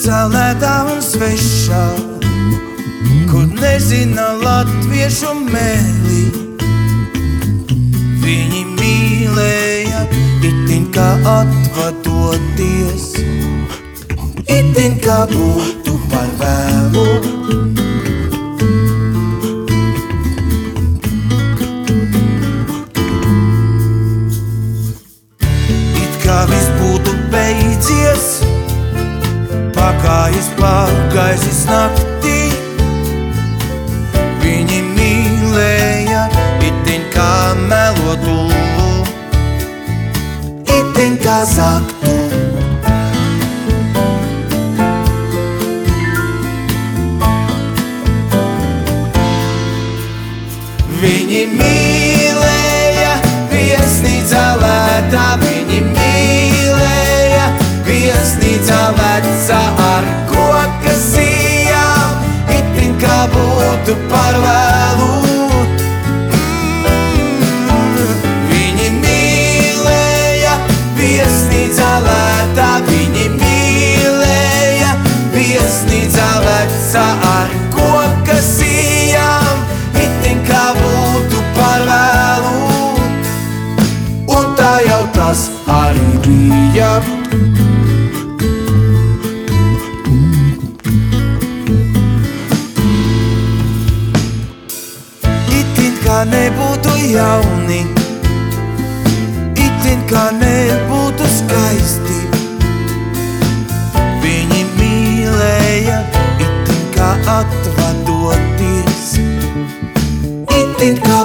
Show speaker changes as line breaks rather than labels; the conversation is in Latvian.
Celētā un svešā, kur nezina latviešu mēlī. Viņi mīlēja, itin kā atvadoties, itin kā būtu par vēlu. It kā viss būtu beidzies, pakājas pagaisis naktī. Viņi mīlēja, itin kā melotu, itin kā zaktu. Viņi mīlēja, viesnīcā lētā. Viņi mīlēja, viesnīcā vecā ar koka sijām, itin kā būtu par vēlu. Viņi mīlēja, viesnīcā lētā. Viņi mīlēja, viesnīcā vecā ar koka sijām, itin kā būtu par vēlu. Un tā jau tas arī bija. Itin kā nebūtu jauni, itin kā nebūtu skaisti. Viņi mīlēja, itin kā atvadoties, itin kā